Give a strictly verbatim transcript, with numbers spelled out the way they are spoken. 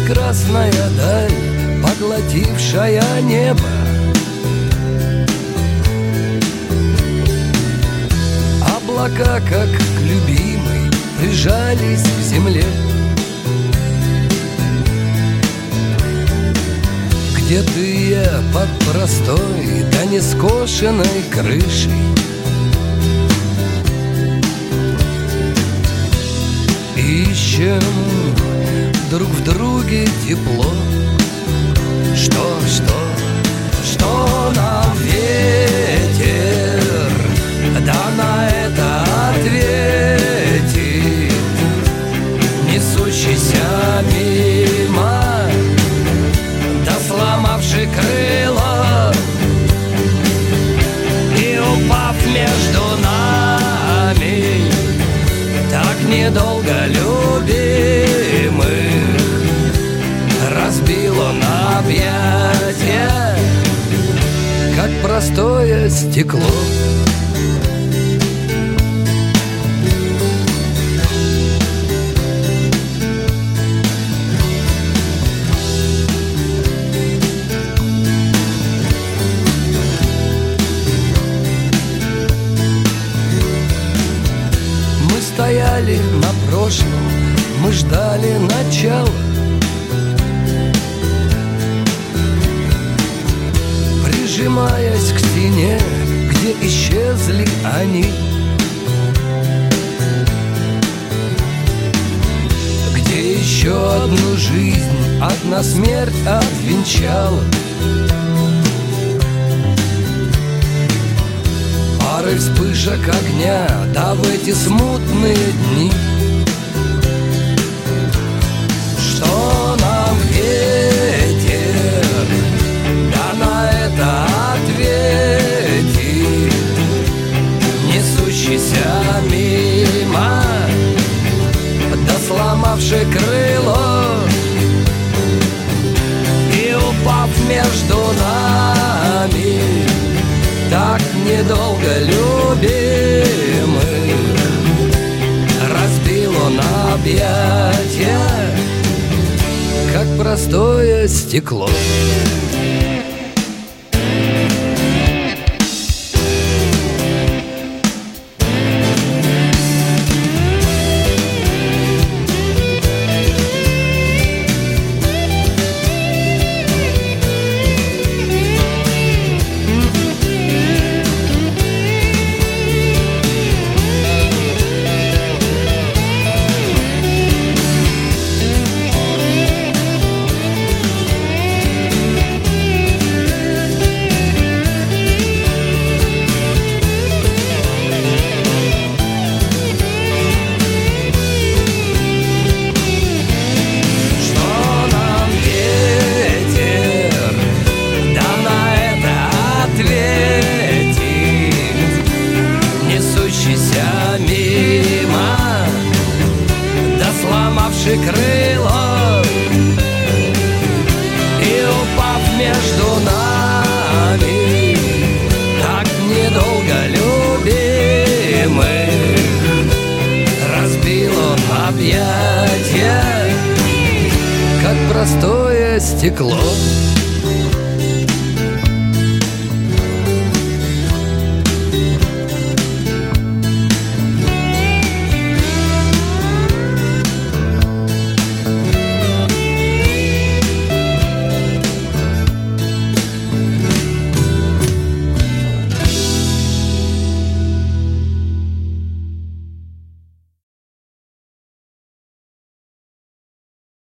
прекрасная даль, поглотившая небо. Облака, как к любимой, прижались к земле. Где ты я под простой да нескошенной крышей? Ищем друг в друге тепло. Что, что, что нам ветер да на это ответит, несущийся мимо, да сломавший крыло и упав между нами, так недолго любимых разбил он объятия, как простое стекло. Мы стояли на прошлом, мы ждали начала. Прижимаясь к стене, где исчезли они, где еще одну жизнь одна смерть отвенчала. Пары вспышек огня, да в эти смутные дни. Что нам ветер да на это ответит, несущийся мимо, да сломавший крыло и упав между нами, так недолго любимых разбил он объятия, как простое стекло. Крыло и упав между нами, так недолго любимых разбил он объятия, как простое стекло.